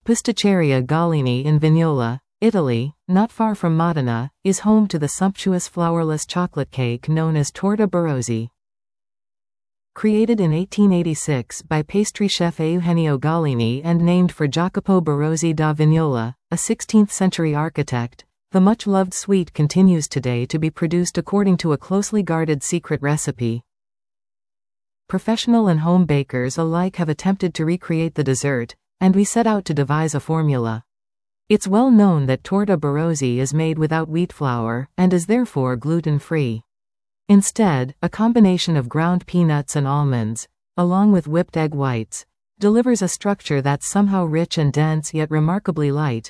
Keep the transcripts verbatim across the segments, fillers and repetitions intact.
Pasticceria Gallini in Vignola, Italy, not far from Modena, is home to the sumptuous flourless chocolate cake known as Torta Barozzi. Created in eighteen eighty-six by pastry chef Eugenio Gallini and named for Jacopo Barozzi da Vignola, a sixteenth century architect, the much-loved sweet continues today to be produced according to a closely guarded secret recipe. Professional and home bakers alike have attempted to recreate the dessert, and we set out to devise a formula. It's well known that Torta Barozzi is made without wheat flour, and is therefore gluten-free. Instead, a combination of ground peanuts and almonds, along with whipped egg whites, delivers a structure that's somehow rich and dense yet remarkably light.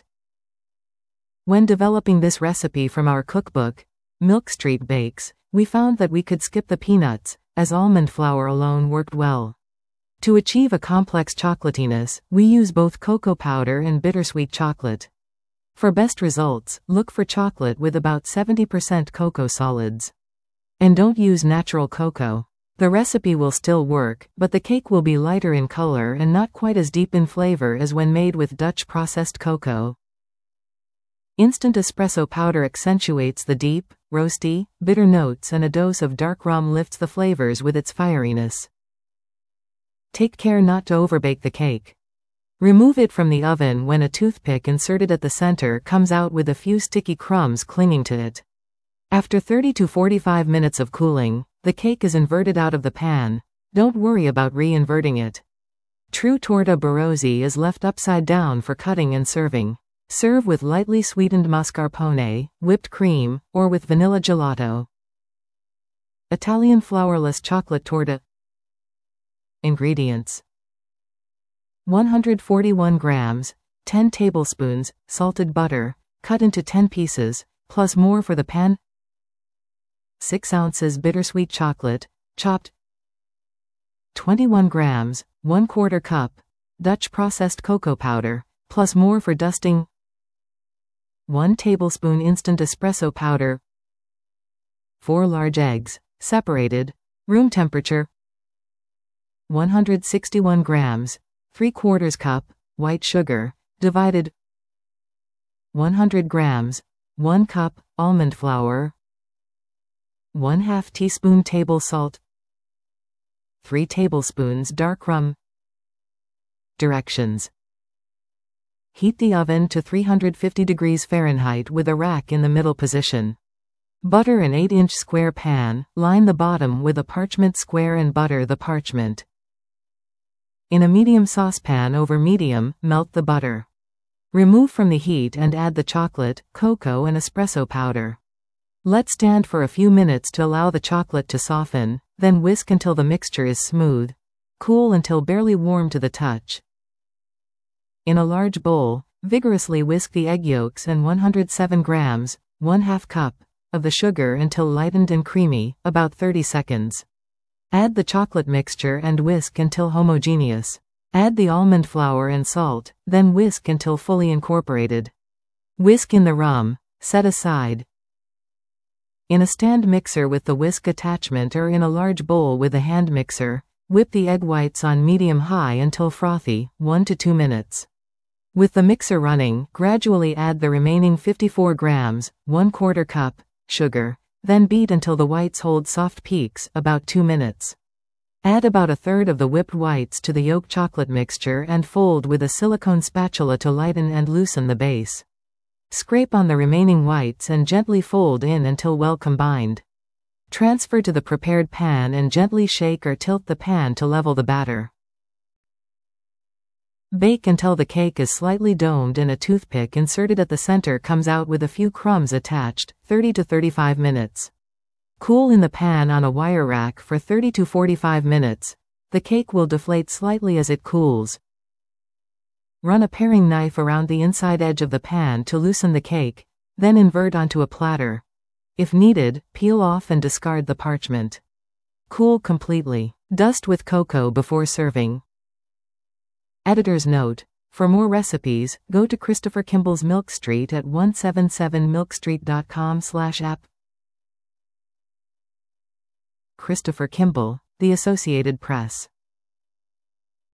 When developing this recipe from our cookbook, Milk Street Bakes, we found that we could skip the peanuts, as almond flour alone worked well. To achieve a complex chocolatiness, we use both cocoa powder and bittersweet chocolate. For best results, look for chocolate with about seventy percent cocoa solids. And don't use natural cocoa. The recipe will still work, but the cake will be lighter in color and not quite as deep in flavor as when made with Dutch processed cocoa. Instant espresso powder accentuates the deep, roasty, bitter notes, and a dose of dark rum lifts the flavors with its fieriness. Take care not to overbake the cake. Remove it from the oven when a toothpick inserted at the center comes out with a few sticky crumbs clinging to it. After thirty to forty-five minutes of cooling, the cake is inverted out of the pan. Don't worry about re-inverting it. True Torta Barozzi is left upside down for cutting and serving. Serve with lightly sweetened mascarpone, whipped cream, or with vanilla gelato. Italian flourless chocolate torta. Ingredients: one hundred forty-one grams, ten tablespoons, salted butter, cut into ten pieces, plus more for the pan. six ounces bittersweet chocolate, chopped. twenty-one grams, one quarter cup, Dutch processed cocoa powder, plus more for dusting. one tablespoon instant espresso powder. four large eggs, separated, room temperature. one hundred sixty-one grams, three quarters cup, white sugar, divided. one hundred grams, one cup, almond flour. one half teaspoon table salt. three tablespoons dark rum. Directions: heat the oven to three hundred fifty degrees Fahrenheit with a rack in the middle position. Butter an eight inch square pan, line the bottom with a parchment square and butter the parchment. In a medium saucepan over medium, melt the butter. Remove from the heat and add the chocolate, cocoa and espresso powder. Let stand for a few minutes to allow the chocolate to soften, then whisk until the mixture is smooth. Cool until barely warm to the touch. In a large bowl, vigorously whisk the egg yolks and one hundred seven grams, one half cup, of the sugar until lightened and creamy, about thirty seconds. Add the chocolate mixture and whisk until homogeneous. Add the almond flour and salt, then whisk until fully incorporated. Whisk in the rum, set aside. In a stand mixer with the whisk attachment or in a large bowl with a hand mixer, whip the egg whites on medium-high until frothy, one to two minutes. With the mixer running, gradually add the remaining fifty-four grams, one quarter cup, sugar, then beat until the whites hold soft peaks, about two minutes. Add about a third of the whipped whites to the yolk chocolate mixture and fold with a silicone spatula to lighten and loosen the base. Scrape on the remaining whites and gently fold in until well combined. Transfer to the prepared pan and gently shake or tilt the pan to level the batter. Bake until the cake is slightly domed and a toothpick inserted at the center comes out with a few crumbs attached, thirty to thirty-five minutes. Cool in the pan on a wire rack for thirty to forty-five minutes. The cake will deflate slightly as it cools. Run a paring knife around the inside edge of the pan to loosen the cake, then invert onto a platter. If needed, peel off and discard the parchment. Cool completely. Dust with cocoa before serving. Editor's note: for more recipes, go to Christopher Kimball's Milk Street at one seventy-seven milk street dot com slash app. Christopher Kimball, The Associated Press.